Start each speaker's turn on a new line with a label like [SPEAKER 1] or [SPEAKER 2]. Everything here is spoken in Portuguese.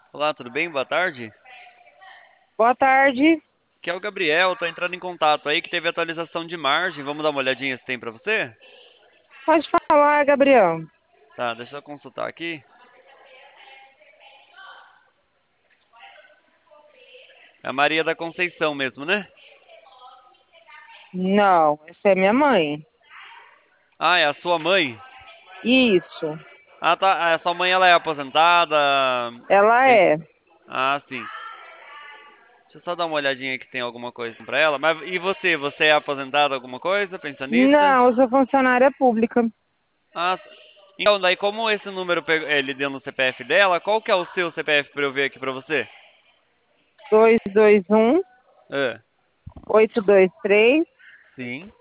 [SPEAKER 1] Olá, tudo bem? Boa tarde.
[SPEAKER 2] Boa tarde.
[SPEAKER 1] Aqui é o Gabriel, tô entrando em contato aí que teve atualização de margem. Vamos dar uma olhadinha se tem pra você?
[SPEAKER 2] Pode falar, Gabriel.
[SPEAKER 1] Tá, deixa eu consultar aqui. É a Maria da Conceição mesmo, né?
[SPEAKER 2] Não, essa é minha mãe.
[SPEAKER 1] Ah, é a sua mãe?
[SPEAKER 2] Isso,
[SPEAKER 1] Ah, tá. A sua mãe ela é aposentada.
[SPEAKER 2] ela
[SPEAKER 1] Tem...
[SPEAKER 2] é.
[SPEAKER 1] Ah, sim. Deixa eu só dar uma olhadinha aqui se tem alguma coisa pra ela. Mas e você? Você é aposentada alguma coisa? Pensionista?
[SPEAKER 2] Não, eu sou funcionária pública.
[SPEAKER 1] Ah, então daí como esse número ele deu no CPF dela, qual que é o seu CPF pra eu ver aqui pra você?
[SPEAKER 2] 221
[SPEAKER 1] Ah,
[SPEAKER 2] 823
[SPEAKER 1] sim.